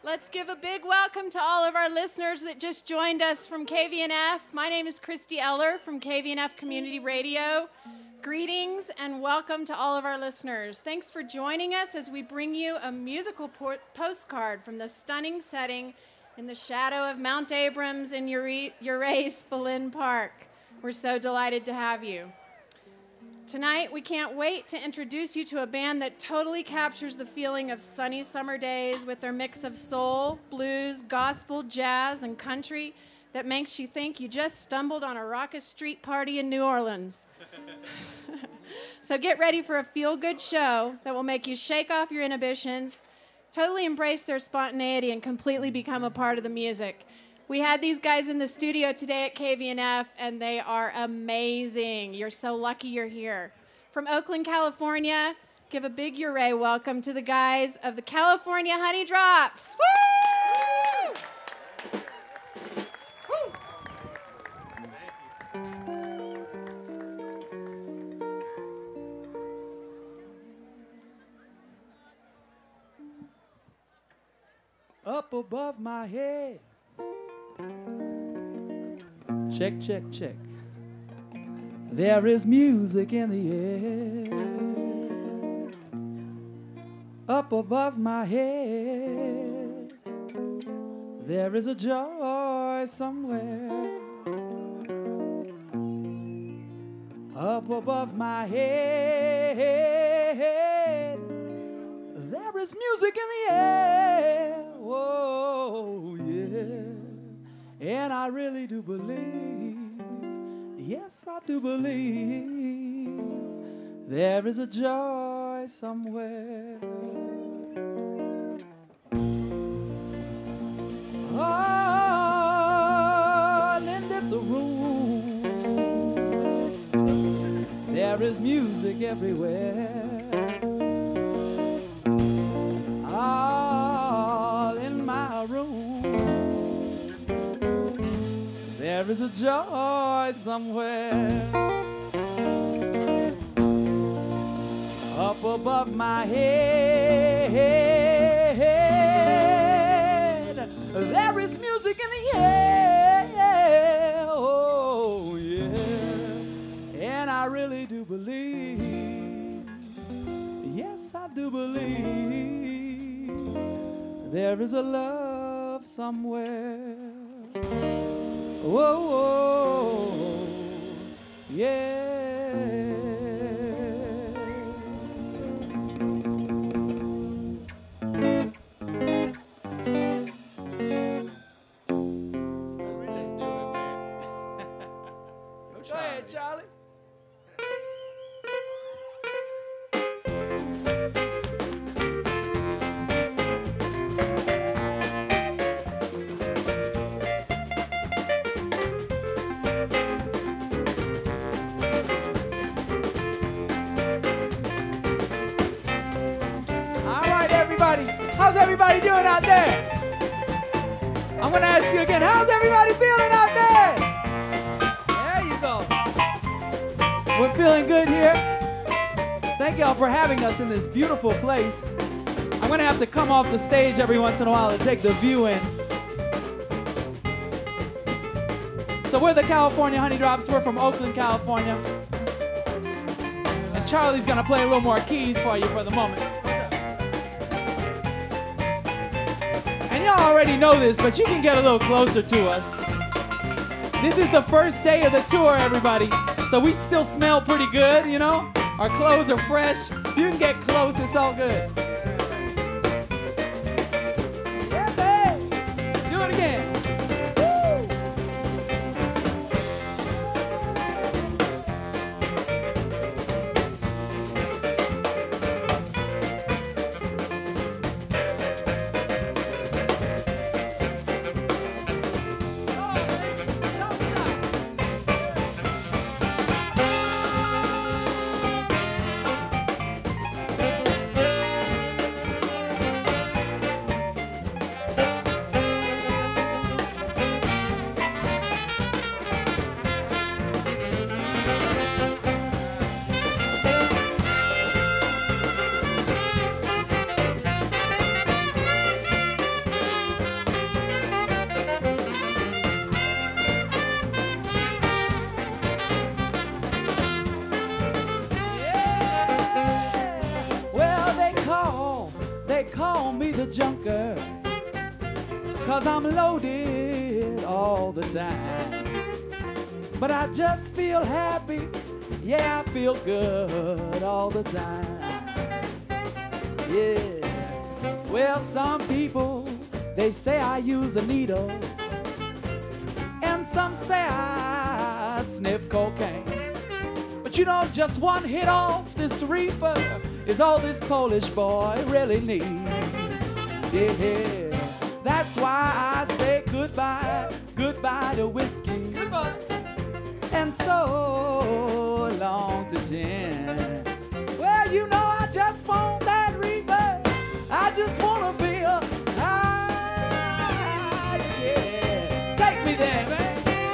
Let's give a big welcome to all of our listeners that just joined us from KVNF. My name is Christy Eller from KVNF Community Radio. Greetings and welcome to all of our listeners. Thanks for joining us as we bring you a musical postcard from the stunning setting in the shadow of Mount Abrams in Urays-Falin Park. We're so delighted to have you. Tonight, we can't wait to introduce you to a band that totally captures the feeling of sunny summer days with their mix of soul, blues, gospel, jazz, and country that makes you think you just stumbled on a raucous street party in New Orleans. So get ready for a feel-good show that will make you shake off your inhibitions, totally embrace their spontaneity, and completely become a part of the music. We had these guys in the studio today at KVNF, and they are amazing. You're so lucky you're here. From Oakland, California, give a big hooray welcome to the guys of the California Honey Drops. Woo! Up above my head. Check, check, check. There is music in the air. Up above my head. There is a joy somewhere. Up above my head. There is music in the air. Oh, yeah. And I really do believe, yes, I do believe, there is a joy somewhere. All in this room, there is music everywhere. All in my room, there is a joy somewhere. Up above my head, there is music in the air. Oh, yeah. And I really do believe, yes, I do believe, there is a love somewhere. Whoa, whoa, yeah. Let's do it, man. Go ahead, Charlie. How's everybody doing out there? I'm going to ask you again, how's everybody feeling out there? There you go. We're feeling good here. Thank y'all for having us in this beautiful place. I'm going to have to come off the stage every once in a while to take the view in. So we're the California Honey Drops. We're from Oakland, California. And Charlie's going to play a little more keys for you for the moment. Y'all already know this, but you can get a little closer to us. This is the first day of the tour, everybody. So we still smell pretty good, you know? Our clothes are fresh. You can get close, it's all good. Yeah, babe. Do it again. call me the junker, 'cause I'm loaded all the time. But I just feel happy, yeah, I feel good all the time. Yeah. Well, some people, they say I use a needle, and some say I sniff cocaine. But you know, just one hit off this reefer is all this Polish boy really needs. Yeah, that's why I say goodbye, goodbye to whiskey. Goodbye. And so long to gin. Well, you know, I just want that reefer. I just want to feel high, yeah. Take me there, man.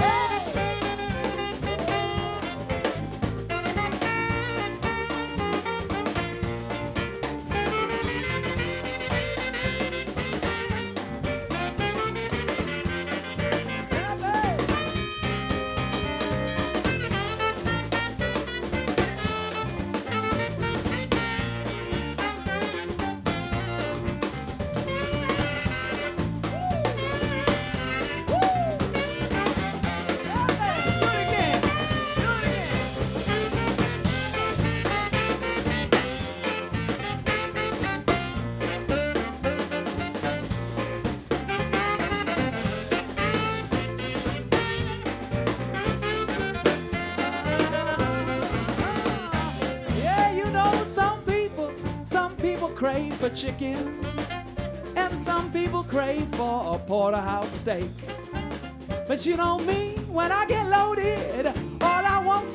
Crave for chicken, and some people crave for a porterhouse steak. But you know me, when I get loaded, all I want's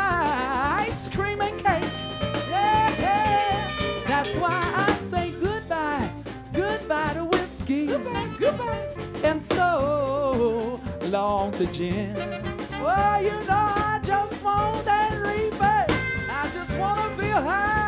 my ice cream and cake. Yeah, yeah. That's why I say goodbye, goodbye to whiskey, goodbye, goodbye, and so long to gin. Well, you know I just want that reefer. I just wanna feel high.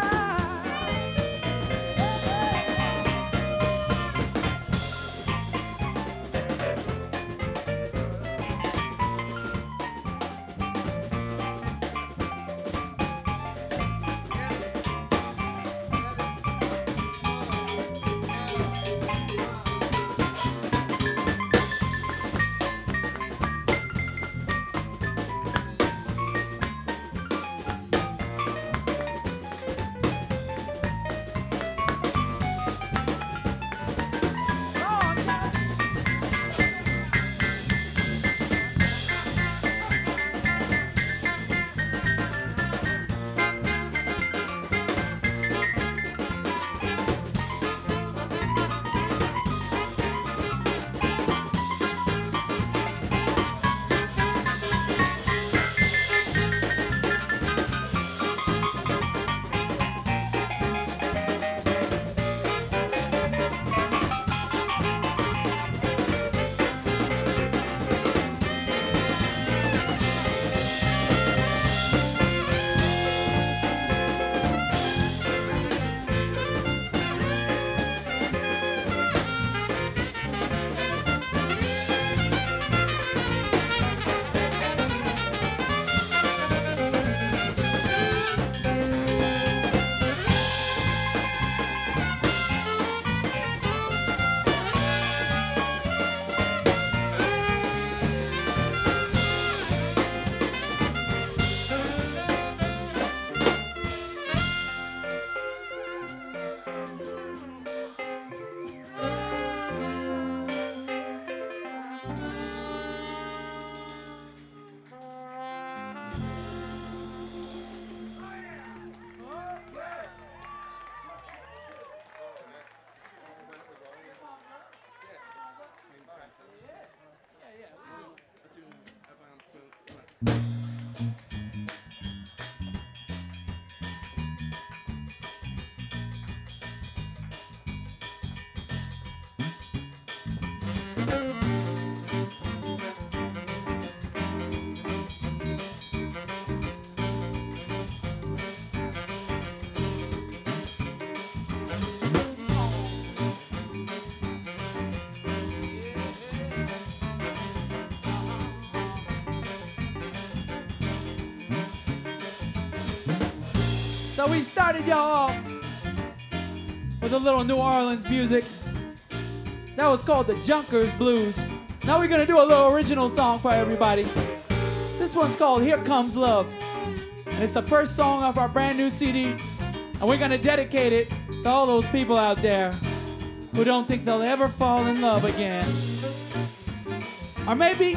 So we started y'all off with with a little New Orleans music. That was called the Junkers Blues. Now we're gonna do a little original song for everybody. This one's called Here Comes Love. And it's the first song off our brand new CD. And we're gonna dedicate it to all those people out there who don't think they'll ever fall in love again. Or maybe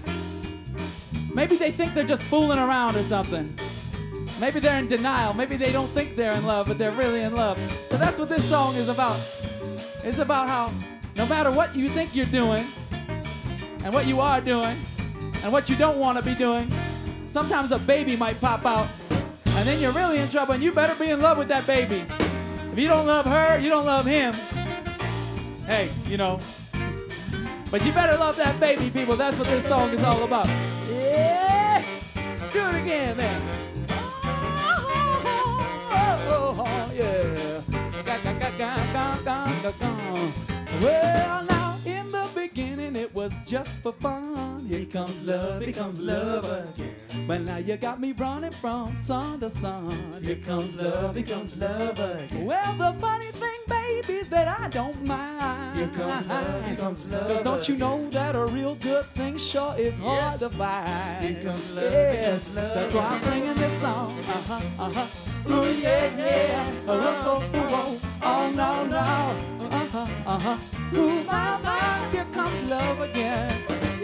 they think they're just fooling around or something. Maybe they're in denial. Maybe they don't think they're in love, but they're really in love. So that's what this song is about. It's about how no matter what you think you're doing, and what you are doing, and what you don't want to be doing, sometimes a baby might pop out, and then you're really in trouble, and you better be in love with that baby. If you don't love her, you don't love him. Hey, you know. But you better love that baby, people. That's what this song is all about. Yeah! Do it again, man. Oh, yeah. Well, now, in the beginning, it was just for fun. Here comes love again. But now you got me running from sun to sun. Here comes love again. Well, the funny thing, baby, is that I don't mind. Here comes love. Cause don't you know that a real good thing sure is hard to find. Here comes love, yes, that's why I'm singing this song. Ooh, yeah, yeah. Oh, no, no. Ooh, my, here comes love again.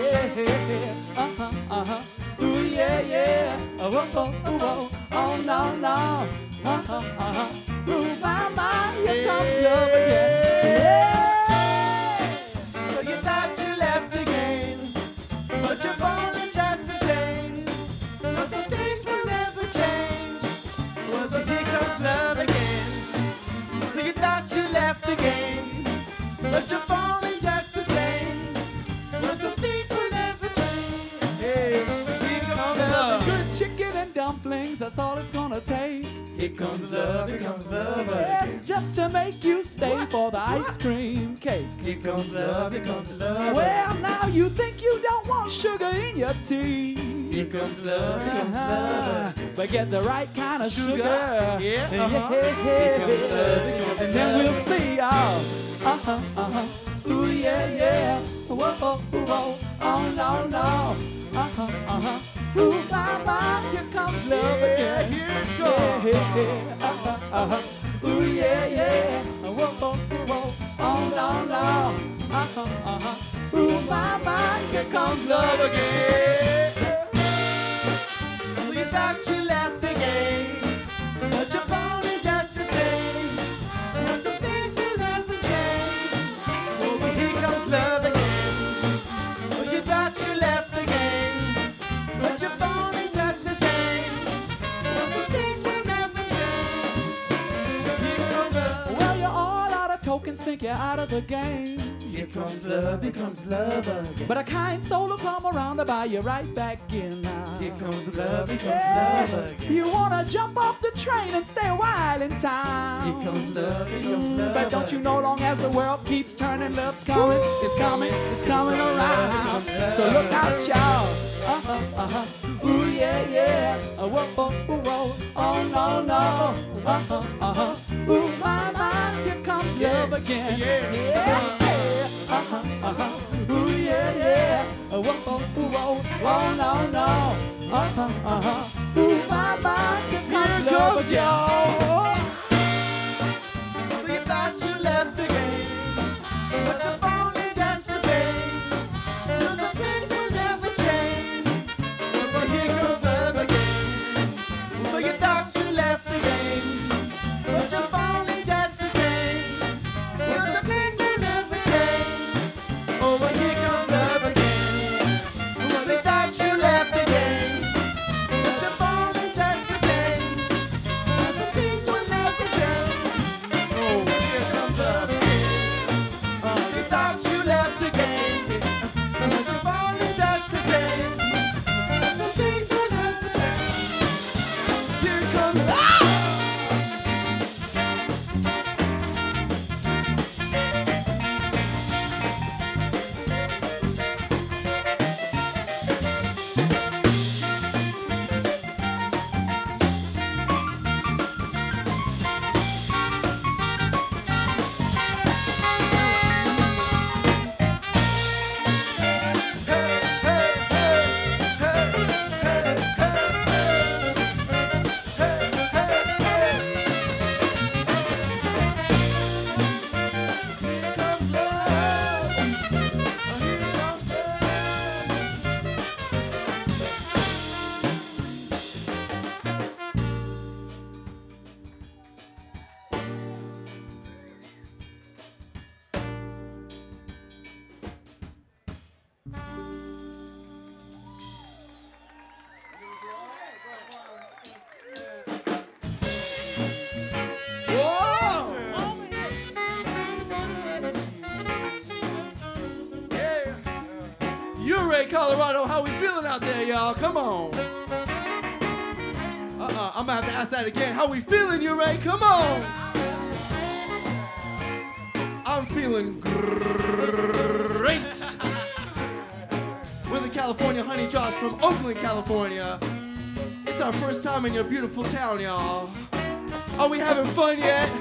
Yeah, Ooh, yeah, yeah. Oh, no, no. Ooh, my, here comes love again. Yeah. So you thought you left the game, but you're falling just the same. But some things will never change. Well, so here comes love again. So you thought you left the game, but you're falling just the same. Well, some things will never change. Hey, here comes love. Good chicken and dumplings, that's all it's gonna take. Here comes love again. Yes, just to make you stay for the ice cream cake. Here comes love. Well, now you think you don't want sugar in your tea. Here comes love. But get the right kind of sugar. Yeah, Here comes love. And then we'll see y'all. Ooh, yeah, yeah. Whoa, oh, no, no. Ooh, my, here comes love again. Here it comes. Ooh, yeah, yeah. Whoa, oh, no, no. Ooh, my, here comes love again. So you thought you left the game, but you're falling just the same. But some things will never change. Oh, but here comes love again. Well, you thought you left the game, but you're falling just the same. But some things will never change. Here comes love. Well, you're all out of tokens, think you're out of the game. Here comes love again. But a kind soul will come around to buy you right back in now. Here comes love again. You wanna jump off the train and stay a while in time. Here comes love. But don't you know, long as the world keeps turning, love's coming. It's coming around. So look out, y'all. Ooh, yeah, yeah. Whoa. Oh, no, no. Ooh, my, here comes love again. Yeah. Ooh, yeah, yeah. Whoa. Oh, no, no. Ooh, my, here comes love again. So you thought you left the game, but you're falling just the same. Cause the things will never change. But here comes love again. So you thought you left the game, but you're falling just the same. Cause the things Ray, Colorado. How we feeling out there, y'all? Come on. I'm gonna have to ask that again. How we feeling, Ray? Come on. I'm feeling great. We're the California Honey Josh from Oakland, California. It's our first time in your beautiful town, y'all. Are we having fun yet?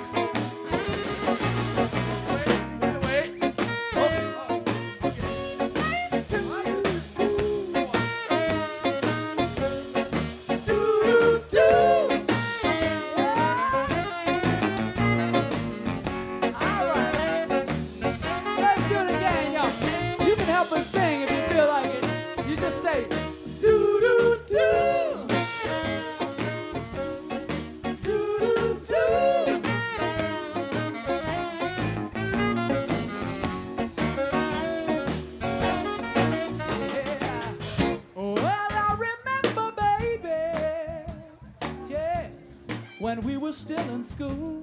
When we were still in school,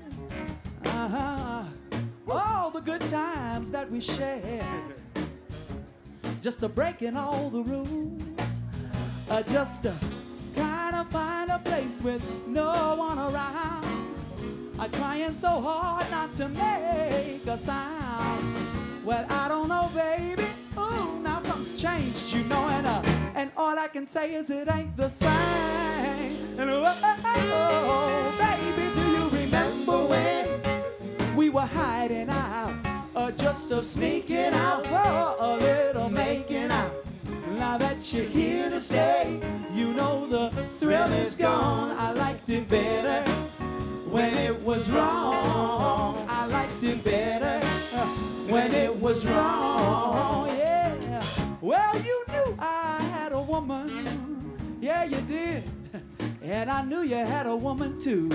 all the good times that we shared, just to breaking all the rules, just to kind of find a place with no one around, trying so hard not to make a sound. Well, I don't know, baby, ooh, now something's changed, you know, and all I can say is it ain't the same. And oh, baby, do you remember when we were hiding out, or just a sneaking out for a little making out? Now that you're here to stay, you know the thrill is gone. I liked it better when it was wrong. I liked it better when it was wrong, yeah. Well, you knew I had a woman, yeah, you did. And I knew you had a woman too.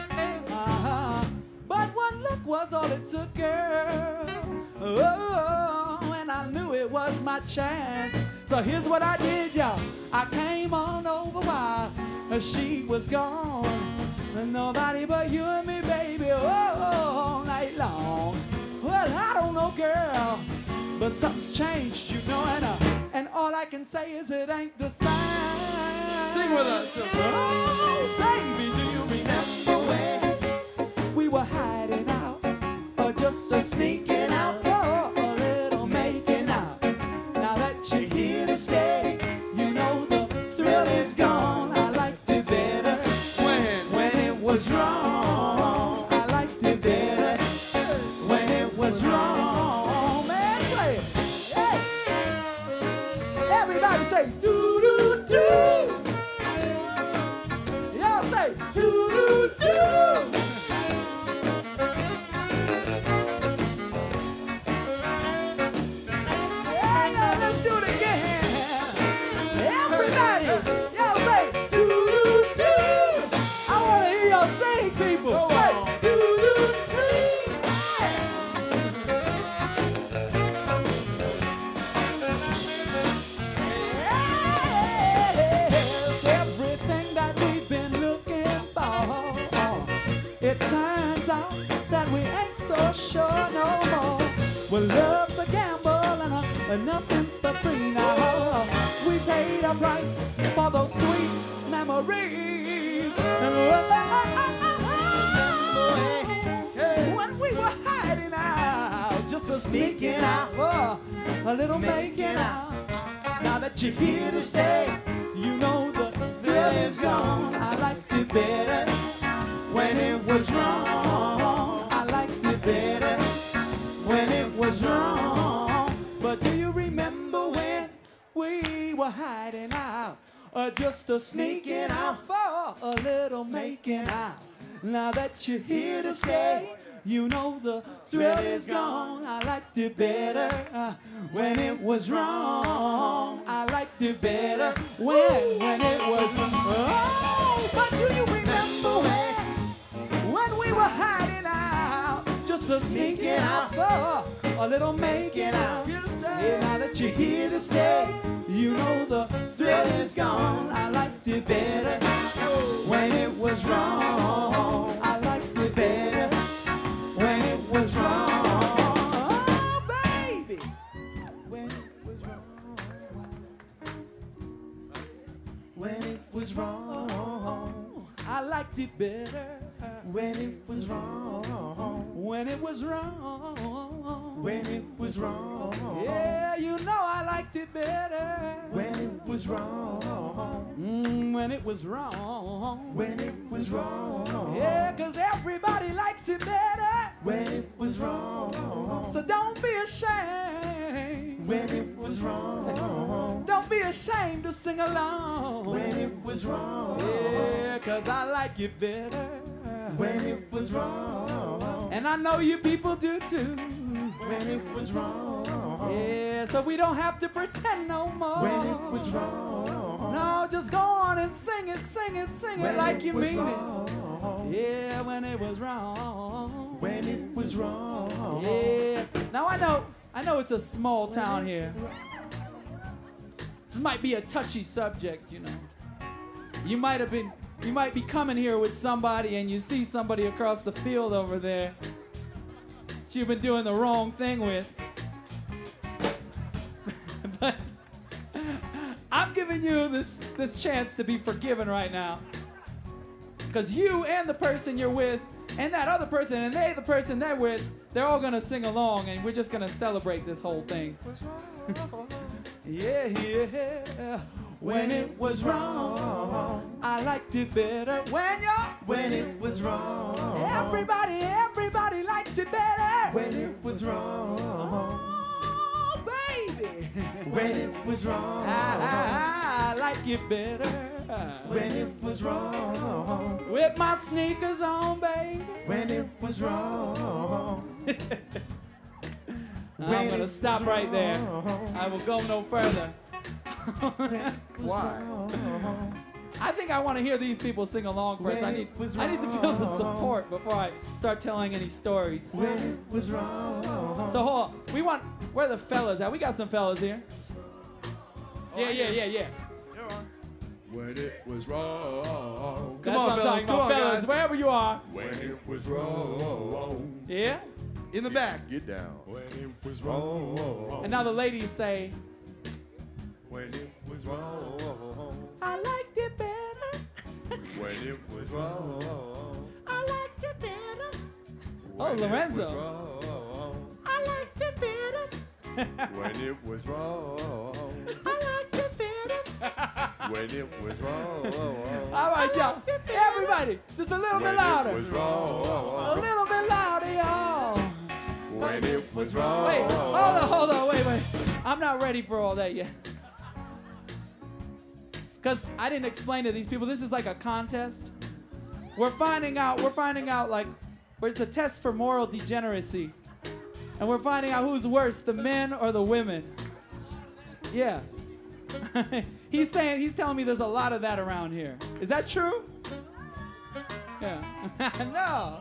But one look was all it took, girl. Oh, and I knew it was my chance. So here's what I did, y'all. I came on over while she was gone. And nobody but you and me, baby, all night long. Well, I don't know, girl, but something's changed, you know, and all I can say is it ain't the same. Sing with us. Oh, baby, do you remember when we were hiding out, or just a sneaking out for a little making out? Now that you're here to stay, you know the thrill is gone. I liked it better when it was wrong. I liked it better when it was wrong. Man, play it. Hey. Everybody say doo-doo-doo. Y'all say doo-doo-doo. Yeah, let's do it again. Everybody, y'all say doo-doo-doo. I want to hear y'all sing, people. Say doo-doo-doo. Yes, everything that we've been looking for. It turns out that we ain't so sure no more. Well, love's a gamble and nothing's for free now. We paid a price for those sweet memories. And when we were hiding out, just a sneaking out for a little making out. Now that you're here to stay, you know the thrill is gone. I liked it better when it was wrong. I liked it better when it was wrong. But do you remember when we were hiding out, or just a sneaking out for a little making out? Now that you're here to stay, you know the thrill is gone. I liked it better when it was wrong. I liked it better when it was wrong. Oh, but do you remember when we were hiding out, just a sneaking out for a little making out? Yeah, now that you're here to stay, you know the thrill is gone. I liked it better when it was wrong. I liked it better when it was wrong. Oh, baby, when it was wrong. was wrong. I liked it better When it was wrong. when it was wrong. When it was wrong. Yeah, you know I liked it better When it was wrong. when it was wrong. When it was wrong. Yeah, 'cause everybody likes it better. When it was wrong. So don't be ashamed. When it was wrong. Don't be ashamed to sing along. When it was wrong. Yeah, 'cause I like it better When it was wrong. and I know you people do too. When it was wrong. Yeah, so we don't have to pretend no more. When it was wrong. No, just go on and sing it, sing it, sing When it like it you was mean wrong. it. Yeah, when it was wrong. When it was wrong. Yeah. Now I know it's a small town here. This might be a touchy subject, you know. You might be coming here with somebody and you see somebody across the field over there that you've been doing the wrong thing with. But I'm giving you this chance to be forgiven right now. Because you and the person you're with and that other person and the person they're with, they're all going to sing along and we're just going to celebrate this whole thing. Yeah, yeah. When it was wrong, I liked it better. When it was wrong. Everybody likes it better. When it was wrong. Oh, baby. When it was wrong. I like it better. When it was wrong. With my sneakers on, baby. When it was wrong. I'm going to stop right there. I will go no further. Why? I think I want to hear these people sing along first. I need to feel the support before I start telling any stories. When it was wrong. So hold on. Where are the fellas at? We got some fellas here. Yeah. When it was wrong. That's what I'm talking about, fellas. Guys. Wherever you are. When it was wrong. Yeah? In the back. Get down. When it was wrong. And now the ladies say, When it was wrong. I liked it better. When it was wrong. I liked it better. When it Lorenzo. was wrong. I liked it better. When it was wrong. I liked it better. When it was wrong. All right, y'all. Everybody, just a little bit When louder. it was A wrong. little bit louder, y'all. When it was wrong. Wait, hold on, wait. I'm not ready for all that yet. Because I didn't explain to these people, this is like a contest. We're finding out like, where it's a test for moral degeneracy. And we're finding out who's worse, the men or the women. Yeah. He's telling me there's a lot of that around here. Is that true? Yeah. No.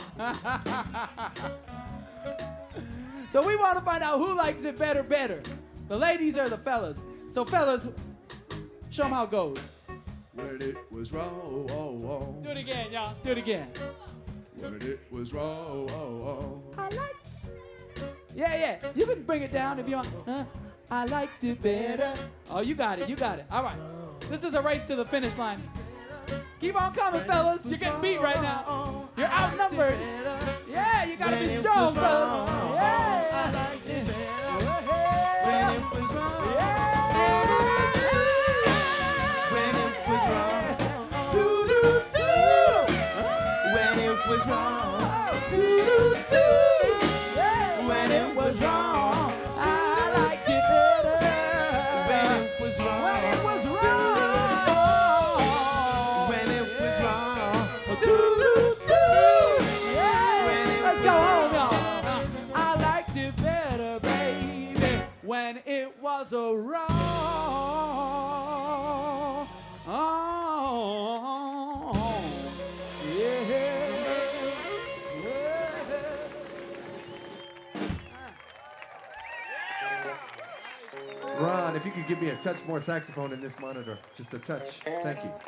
So we want to find out who likes it better. The ladies or the fellas. So fellas, show them how it goes. When it was wrong. Do it again, y'all. Do it again. When it was wrong. I like. Yeah. You can bring it down if you want. I liked it better. Oh, you got it. All right. This is a race to the finish line. Keep on coming, fellas. You're getting beat right now. You're outnumbered. Yeah, you gotta be strong, fellas. Yeah. I liked it better. When it was wrong. Yeah. When it was wrong. Doo-doo-doo. When it was wrong. Doo-doo-doo. Yeah. When it was wrong, I liked it better. When it was wrong. When it was wrong. When it was wrong. Doo-doo-doo. Yeah. When it Let's was go home, wrong. y'all. I liked it better, baby, when it was a wrong. Ron, if you could give me a touch more saxophone in this monitor. Just a touch. Thank you.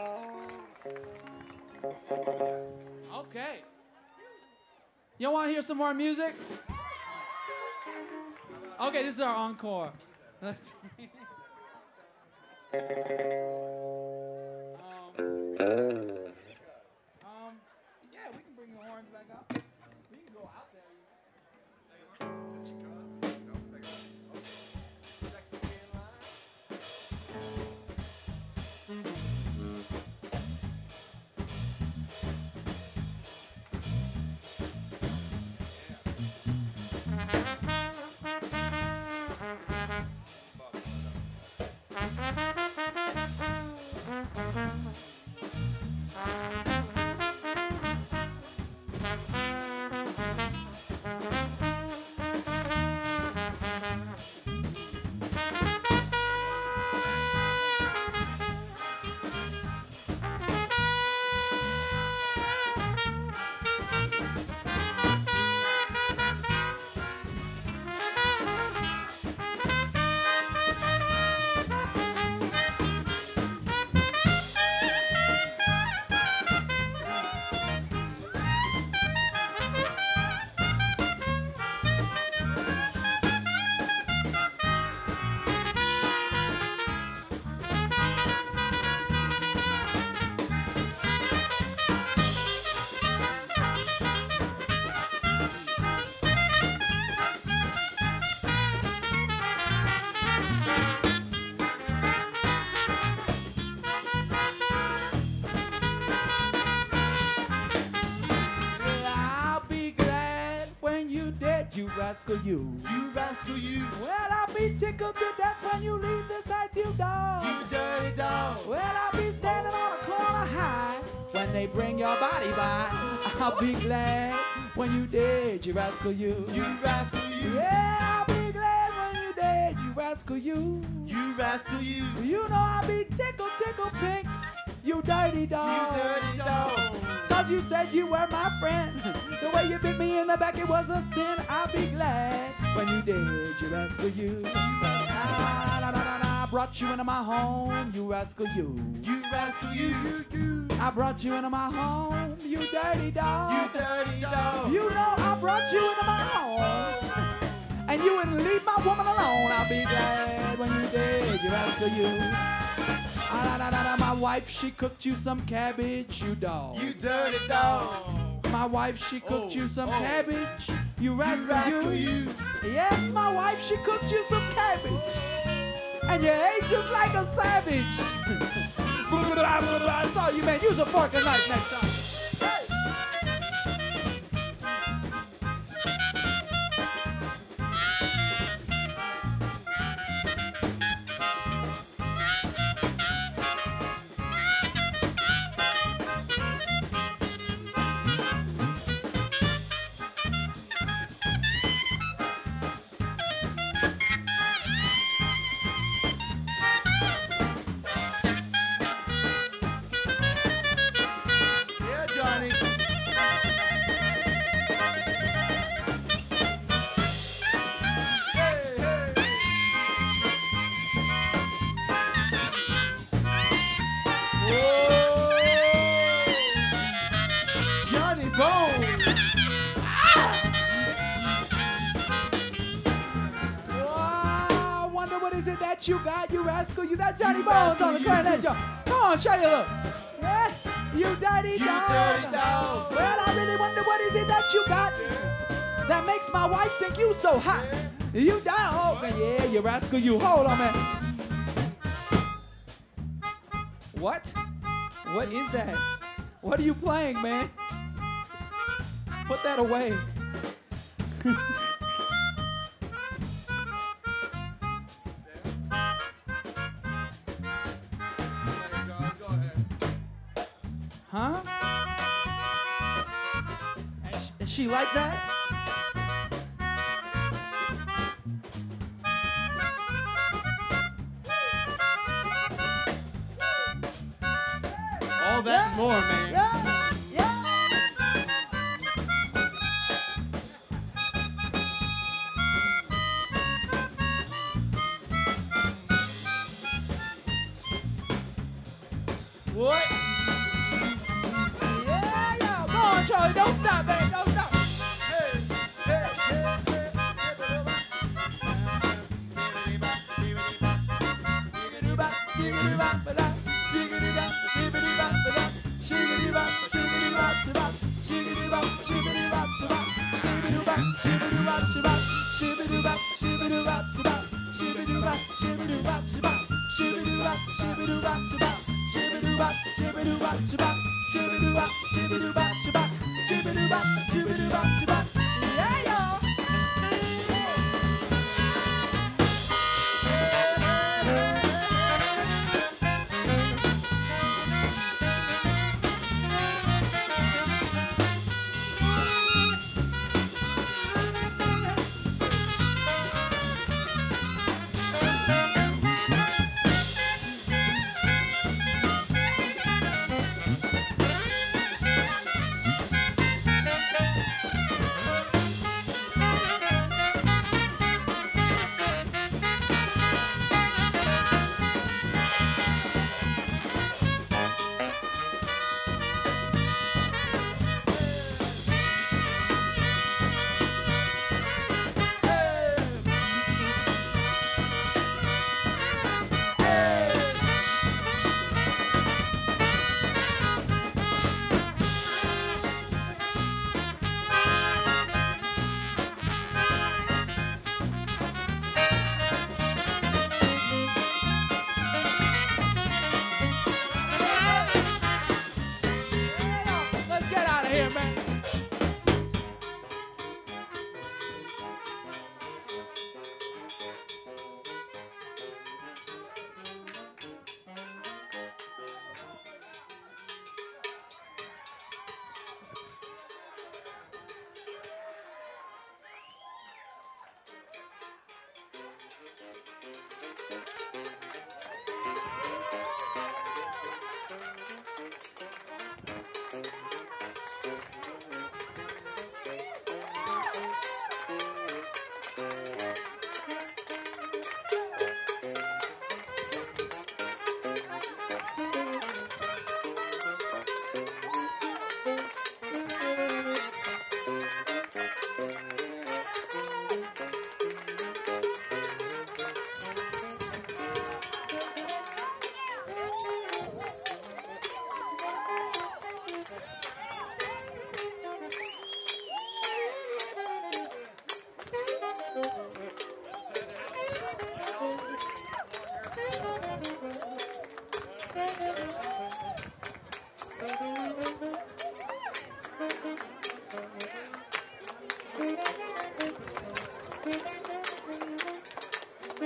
Okay. You want to hear some more music? Okay, this is our encore. Let's see. rascal you. You rascal, you. Well, I'll be tickled to death when you leave this earth, you dog. You dirty dog. Well, I'll be standing on a corner high when they bring your body by. I'll be glad when you dead, you rascal you. You rascal, you. Yeah, I'll be glad when you dead, you rascal you. You rascal, you. You know I'll be tickled, tickled pink, you dirty dog. You dirty dog. Cause you said you were my friend. The way you bit me in the back, it was a sin. I'll be glad when you dead, you rascal you. I brought you into my home, you rascal you. You rascal, you. I brought you into my home, you dirty dog. You dirty dog. You know I brought you into my home, and you wouldn't leave my woman alone. I'll be glad when you dead, you rascal you. My wife, she cooked you some cabbage, you dog. You dirty dog. My wife, she cooked you some cabbage, you rascal you. you. Yes, my wife, she cooked you some cabbage, and you ate just like a savage. That's all you man. Use a fork and knife next time. Yeah, Johnny. Hey, hey. Whoa. Johnny Bone. Wow, wonder what is it that you got, you rascal? You got Johnny Bones on the clarinet, y'all. Come on, show you look. Yeah, you dirty You dog. dirty dog. Well, I really wonder what is it that you got that makes my wife think you so hot. You dog. Yeah, you rascal, you. Hold on, man. What? What is that? What are you playing, man? Put that away. Huh? And she like that? All that and more, man. Yeah, yeah. What? Yeah, yeah. Go on, Charlie. Don't stop, man. Don't stop. Yeah, y'all.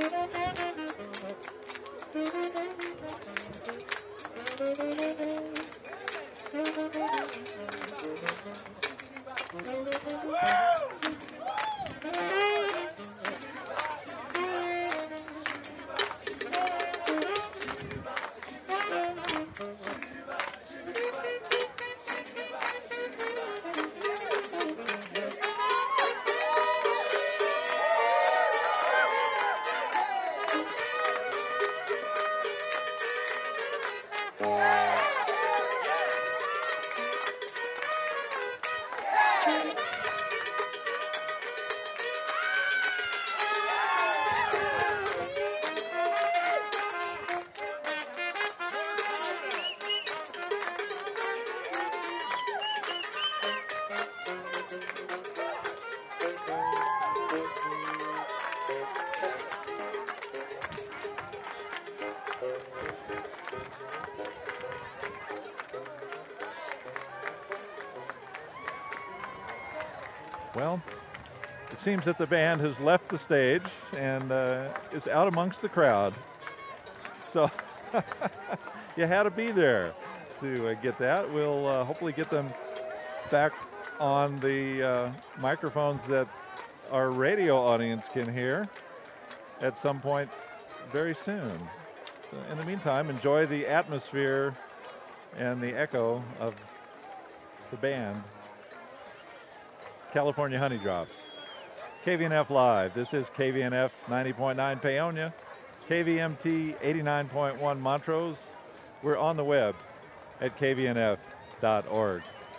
Well, it seems that the band has left the stage and is out amongst the crowd. So you had to be there to get that. We'll hopefully get them back on the microphones that our radio audience can hear at some point very soon. So in the meantime, enjoy the atmosphere and the echo of the band. California Honey Drops. KVNF Live. This is KVNF 90.9 Paonia, KVMT 89.1 Montrose. We're on the web at kvnf.org.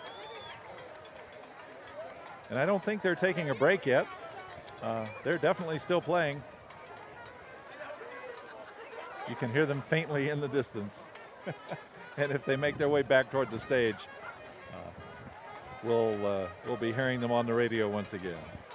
And I don't think they're taking a break yet. They're definitely still playing. You can hear them faintly in the distance. And if they make their way back toward the stage, we'll be hearing them on the radio once again.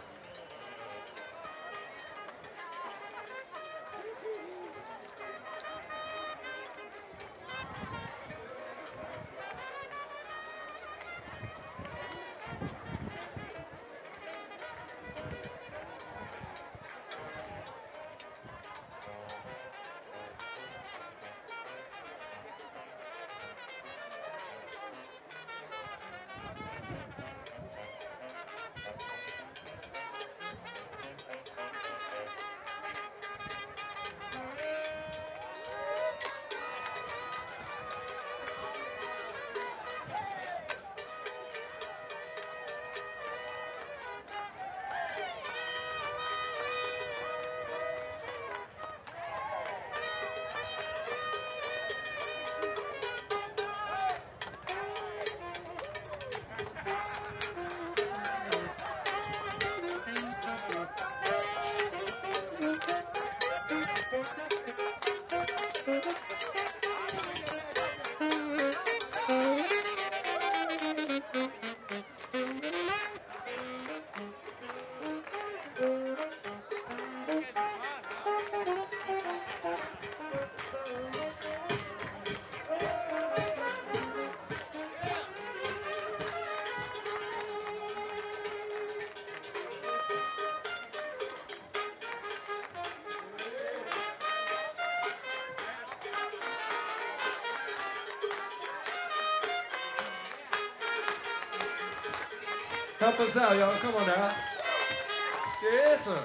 Help us out, y'all. Come on now. Yes, sir.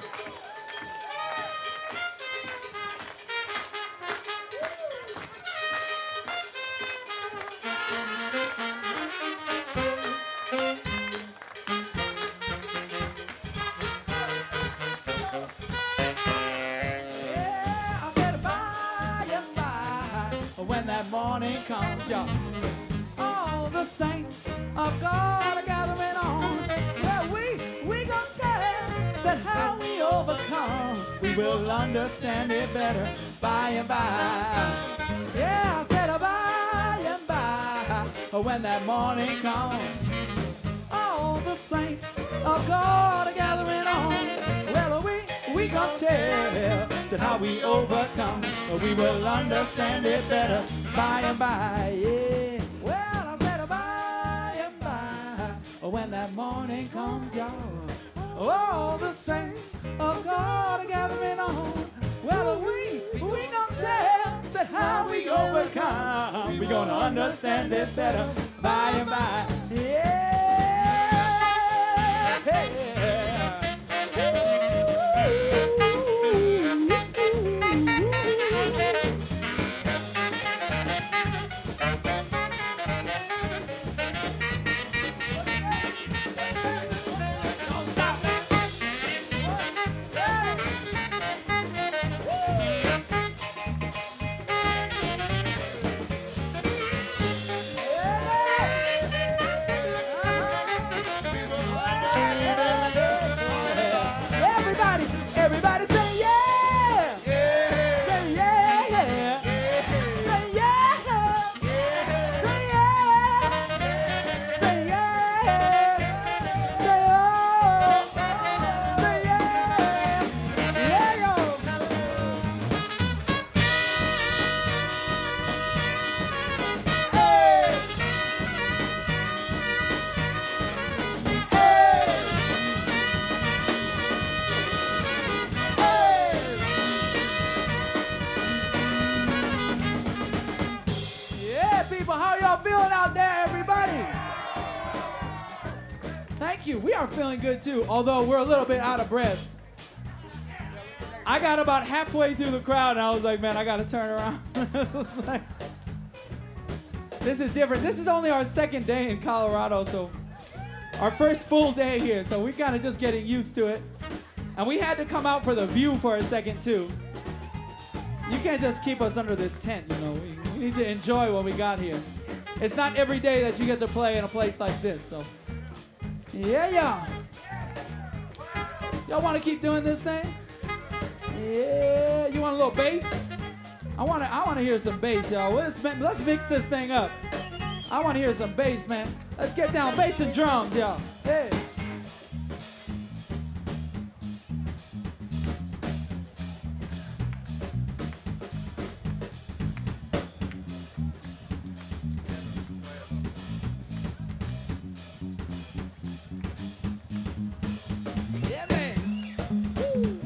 Yeah, I said by and by, when that morning comes, y'all, all the saints of God are gathering on. Well, we gonna tell, said how we overcome. We will understand it better by and by. Yeah, I said by and by, when that morning comes, all the saints of God are gathering on. Well, we gonna tell, said how we overcome. We will understand it better by and by. Yeah. Well, I said by and by, when that morning comes, y'all, all the saints of God are gathering on. Well, and we're gonna understand it better by and by. Yeah. Everybody say yeah! Yeah! Say yeah! Yeah! Say yeah! Yeah! Say yeah! Say yeah! Say oh! Say yeah! Yeah, yo! Hey! Hey! Yeah, people, how y'all feeling out there, everybody? Thank you. We are feeling good too, although we're a little bit out of breath. I got about halfway through the crowd and I was like, man, I got to turn around. Like, this is different. This is only our second day in Colorado, so our first full day here, so we kind of just getting used to it. And we had to come out for the view for a second too. You can't just keep us under this tent, you know. We need to enjoy what we got here. It's not every day that you get to play in a place like this, so. Yeah. Y'all want to keep doing this thing? Yeah. You want a little bass? I want to hear some bass, y'all. Let's mix this thing up. I want to hear some bass, man. Let's get down bass and drums, y'all. Hey. Yeah, man. Woo.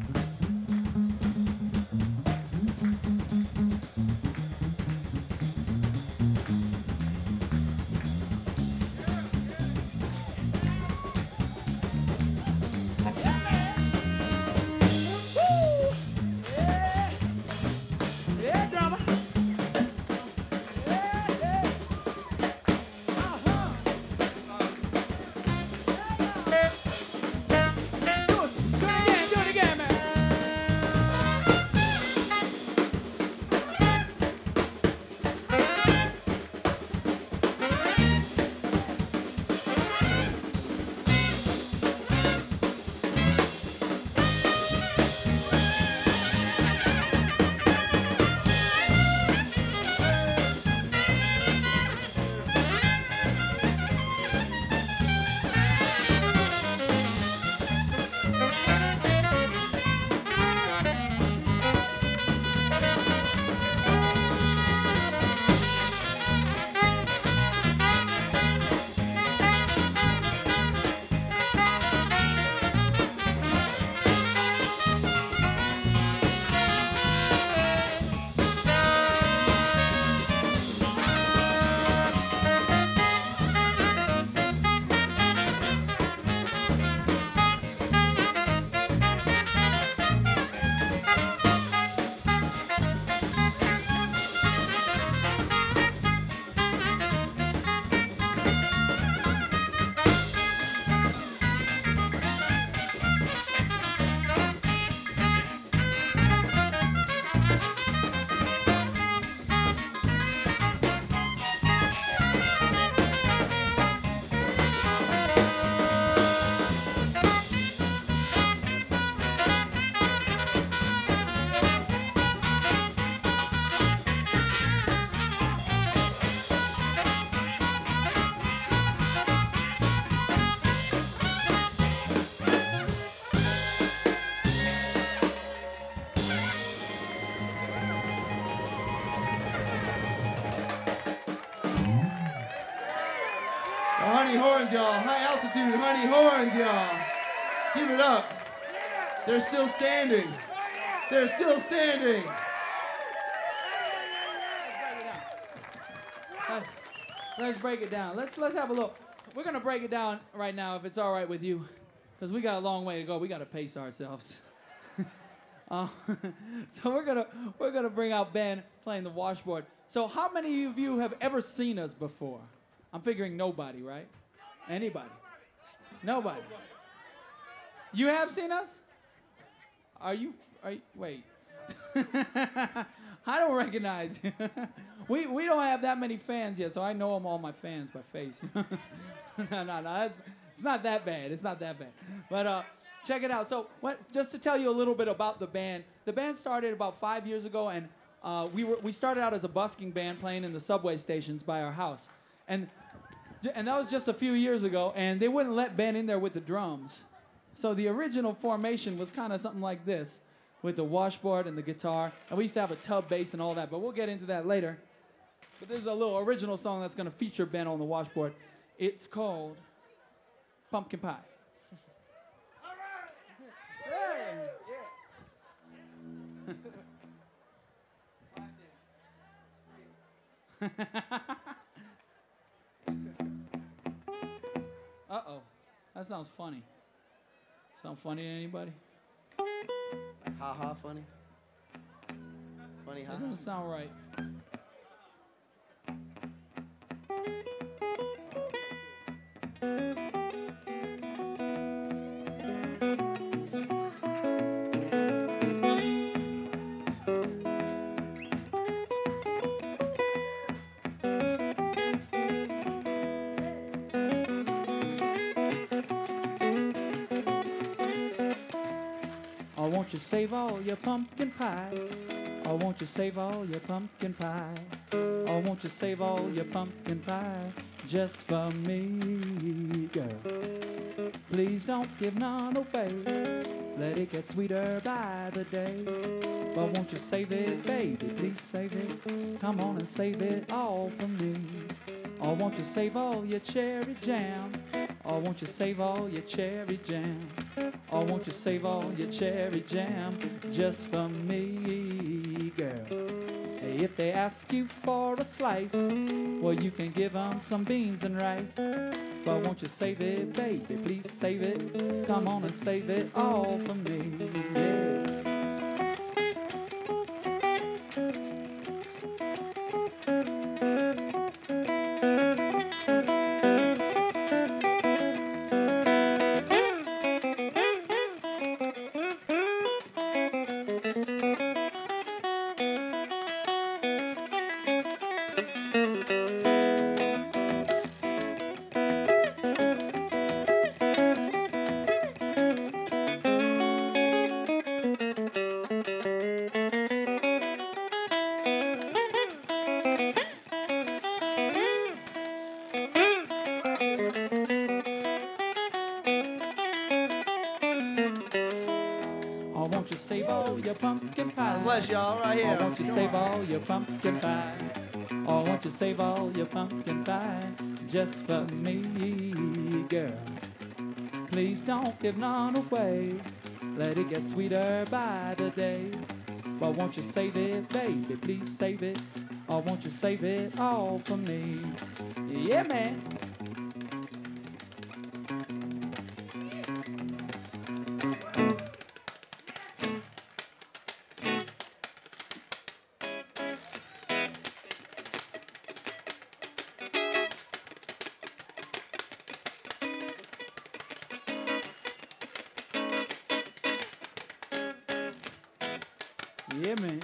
Honey horns, y'all. High altitude honey horns, y'all. Give it up. They're still standing. They're still standing. Let's break it down. Let's have a little. We're gonna break it down right now, if it's all right with you, because we got a long way to go. We gotta pace ourselves. So we're gonna bring out Ben playing the washboard. So how many of you have ever seen us before? I'm figuring nobody, right? Anybody? Nobody. You have seen us? Are you? Wait. I don't recognize you. We don't have that many fans yet, so I know all my fans by face. No, it's not that bad. It's not that bad. But check it out. So just to tell you a little bit about the band started about 5 years ago, and we started out as a busking band playing in the subway stations by our house. And that was just a few years ago, and they wouldn't let Ben in there with the drums. So the original formation was kind of something like this, with the washboard and the guitar. And we used to have a tub bass and all that, but we'll get into that later. But this is a little original song that's going to feature Ben on the washboard. It's called Pumpkin Pie. All right. Uh-oh. That sounds funny. Sound funny to anybody? Ha ha, funny. Funny, ha That ha. doesn't sound right. Oh, won't you save all your pumpkin pie? Oh, won't you save all your pumpkin pie? Oh, won't you save all your pumpkin pie just for me, girl? Please don't give none away. Let it get sweeter by the day. But won't you save it, baby? Please save it. Come on and save it all for me. Oh, won't you save all your cherry jam? Oh, won't you save all your cherry jam? Oh, won't you save all your cherry jam just for me, girl? Hey, if they ask you for a slice, well, you can give them some beans and rice. But won't you save it, baby? Please save it. Come on and save it all for me. Yeah. Oh, won't you save all your pumpkin pie? Bless y'all right here. Oh, won't you save all your pumpkin pie? Oh, won't you save all your pumpkin pie just for me, girl? Please don't give none away. Let it get sweeter by the day. But won't you save it, baby? Please save it. Or won't you save it all for me? Yeah, man. Yeah, man.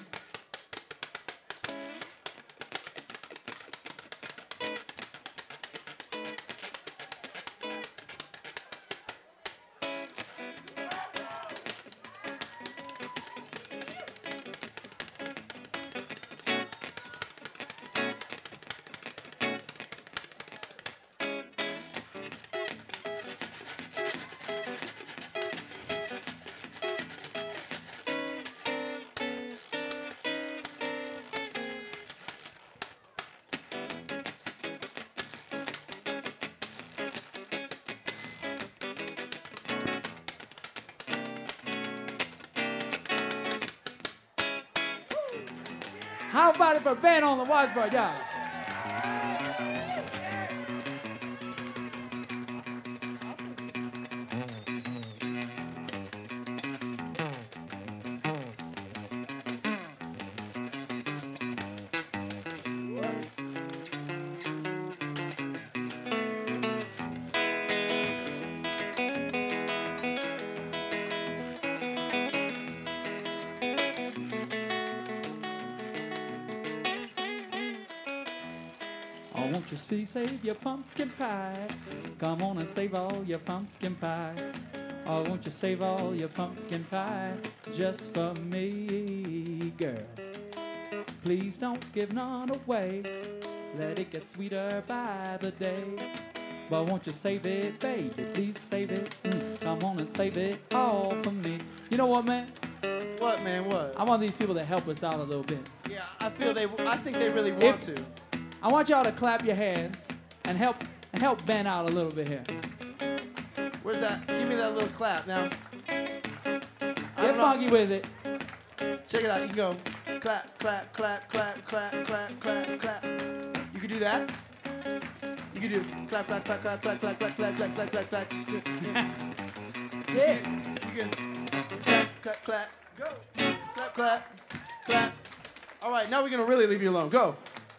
How about it for Ben on the washboard, y'all? Oh, won't you please save your pumpkin pie? Come on and save all your pumpkin pie. Oh, won't you save all your pumpkin pie just for me, girl? Please don't give none away. Let it get sweeter by the day. But won't you save it, baby? Please save it. Come on and save it all for me. You know what, man? What, man? What? I want these people to help us out a little bit. Yeah, I think they really want to. I want y'all to clap your hands and help Ben out a little bit here. Where's that? Give me that little clap now. Get funky with it. Check it out. You can go clap, clap, clap, clap, clap, clap, clap, clap. You can do that. You can do clap, clap, clap, clap, clap, clap, clap, clap, clap, clap, clap, clap. Yeah. You can clap, clap, clap. Go. Clap, clap, clap. All right, now we're gonna really leave you alone. Go.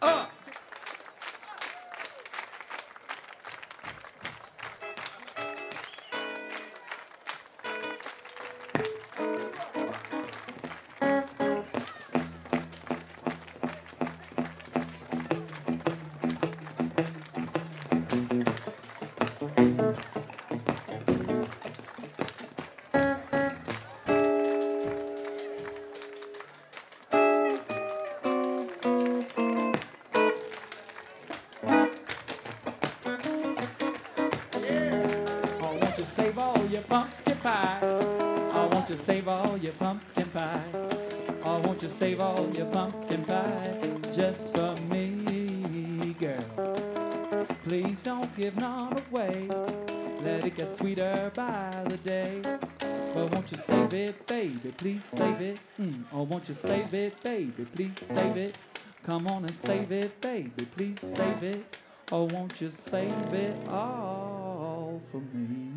Save all your pumpkin pie. Oh, won't you save all your pumpkin pie? Oh, won't you save all your pumpkin pie just for me, girl? Please don't give none away. Let it get sweeter by the day. But won't you save it, baby? Please save it. Oh, won't you save it, baby? Please save it. Come on and save it, baby. Please save it. Oh, won't you save it all for me?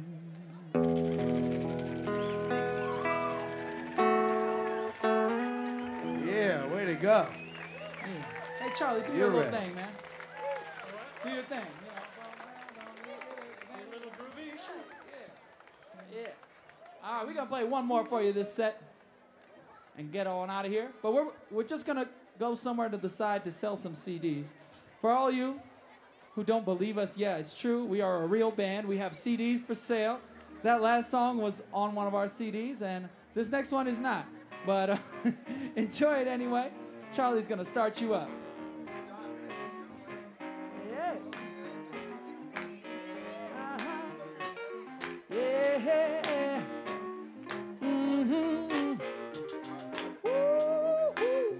Yeah, way to go. Hey, Charlie, do your little thing, man. Do your thing. A little groovy. Yeah. All right, we're going to play one more for you this set and get on out of here. But we're just going to go somewhere to the side to sell some CDs. For all you who don't believe us, yeah, it's true. We are a real band. We have CDs for sale. That last song was on one of our CDs, and this next one is not. But enjoy it anyway. Charlie's going to start you up. Yeah. Yeah. Mm-hmm. Woo-hoo.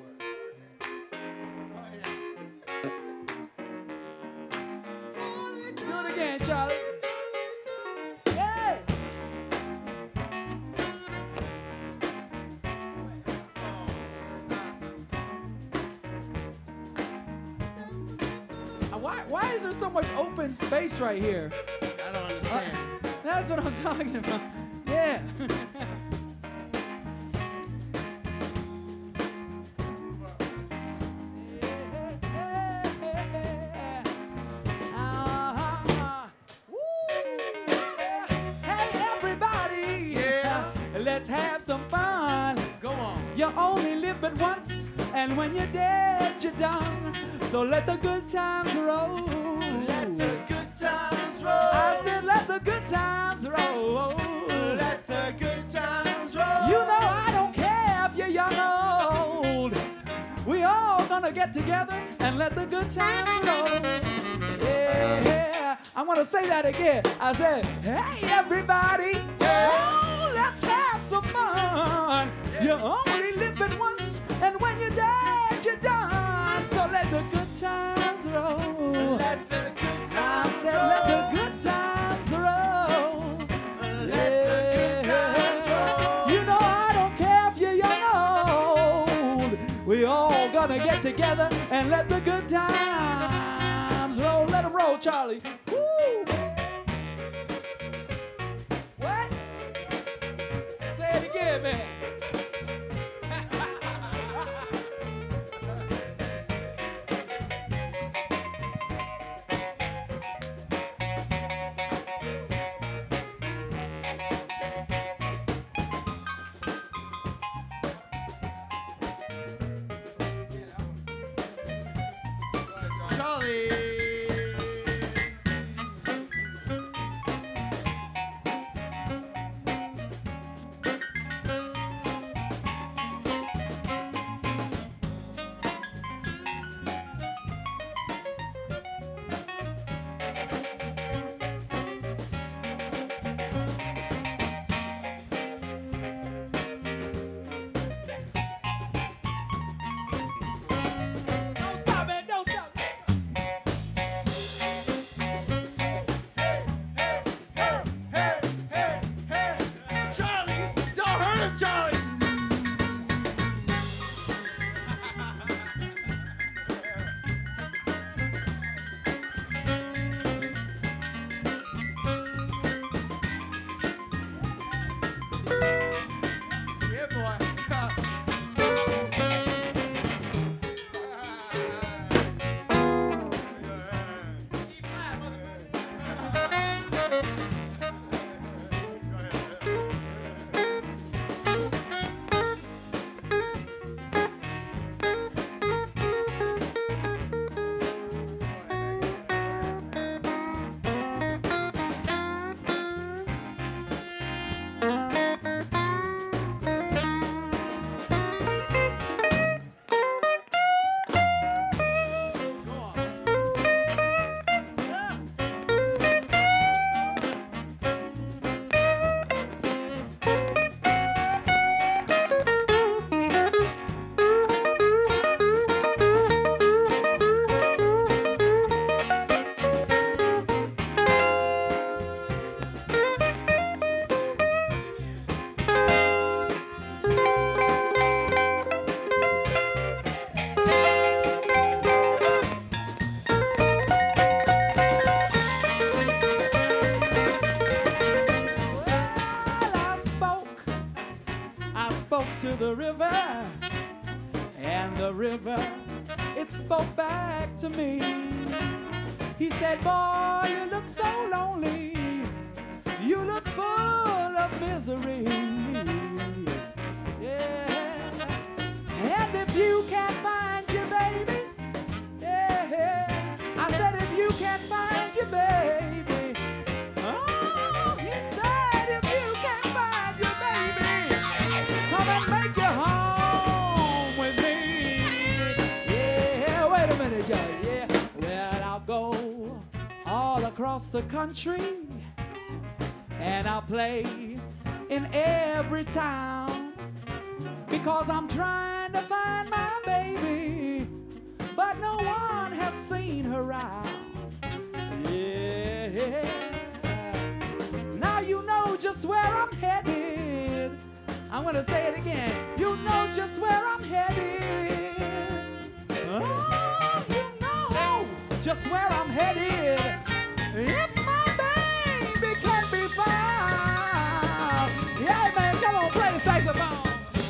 Do it again, Charlie. Yeah. Why is there so much open space right here? I don't understand. That's what I'm talking about. Yeah. Hey, everybody. Yeah. Let's have some fun. Go on. You only live but once, and when you're dead, you're done. So let the good times roll. Let the good times roll. I said let the good times roll. Let the good times roll. You know I don't care if you're young or old. We all gonna get together and let the good times roll. Yeah, I'm gonna say that again. I said, hey everybody, oh, let's have some fun. You only live but once, and when you're dead, you're done. So let the good times roll. Let the good I times said roll. let the good times roll. Let the good times roll. You know I don't care if you're young or old. We all gonna get together and let the good times roll. Let them roll, Charlie. Woo! What? Say it again, man. Charlie. Don't stop it, don't stop it. Charlie, don't hurt him, Charlie. Yeah, I spoke to the river, and the river, it spoke back to me. He said, boy, you look so lonely. You look full of misery. Yeah. And if you can't find your baby, yeah. I said, if you can't find your baby, oh, he said, if you can't find your baby, come and make your home with me. Yeah, wait a minute, y'all. Yeah, well, I'll go all across the country, and I'll play in every town, because I'm trying to find my baby, but no one has seen her out. Yeah. Now you know just where I'm headed. I'm gonna say it again. You know just where I'm headed. Oh, you know just where I'm headed. If my baby can be found. Yeah, man, come on, play the saxophone.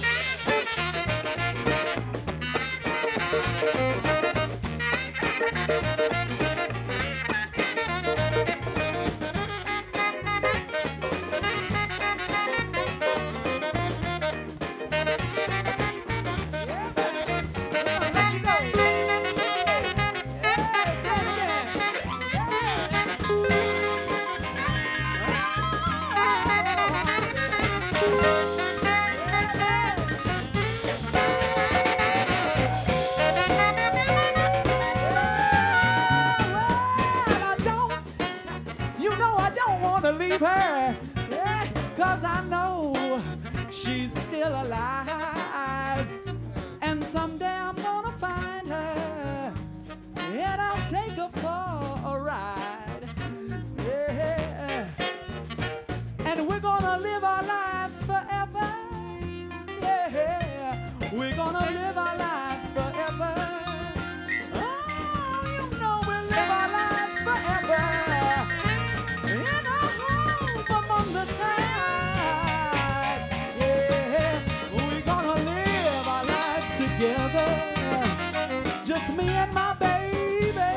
Leave her, yeah, 'cause I know she's still alive, and someday I'm gonna find her, and I'll take her for a ride, yeah, and we're gonna live our lives forever, yeah, we're gonna live our lives forever. Oh, you know we'll live our lives forever. The tide, yeah, we're gonna live our lives together, just me and my baby,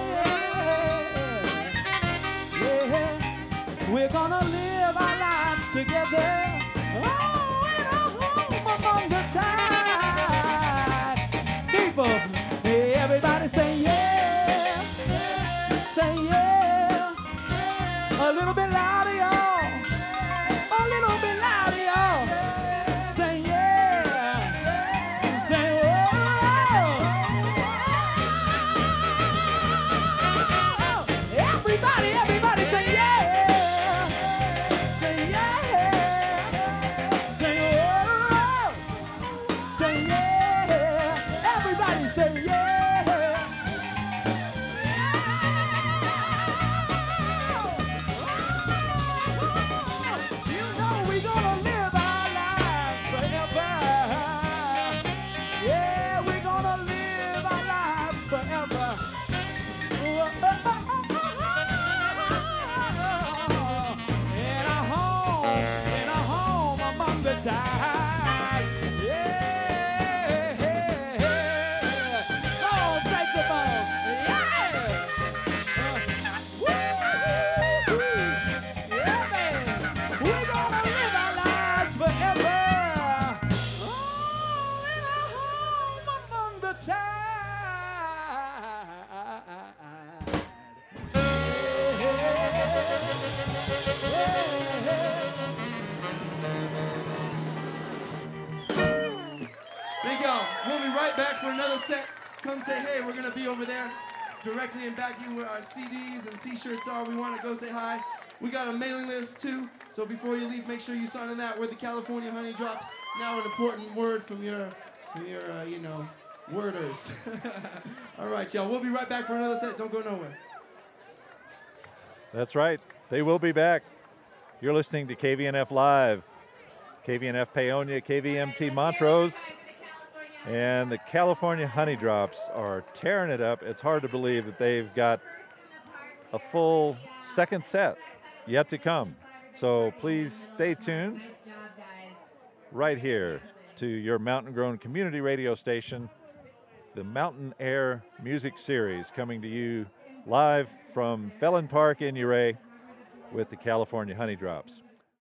yeah, we're gonna live our lives together, oh, in a home among the tide, people, everybody say yeah. Big y'all, we'll be right back for another set. Come say hey, we're gonna be over there directly in back you where our CDs and t-shirts are. We wanna go say hi. We got a mailing list too, so before you leave, make sure you sign in that. We're the California Honey Drops. Now an important word from your you know, worders. All right, y'all, we'll be right back for another set. Don't go nowhere. That's right. They will be back. You're listening to KVNF Live. KVNF Paonia, KVMT Montrose, and the California Honey Drops are tearing it up. It's hard to believe that they've got a full second set yet to come. So please stay tuned right here to your Mountain Grown community radio station, the Mountain Air Music Series, coming to you live from Felon Park in Ouray with the California Honey Drops.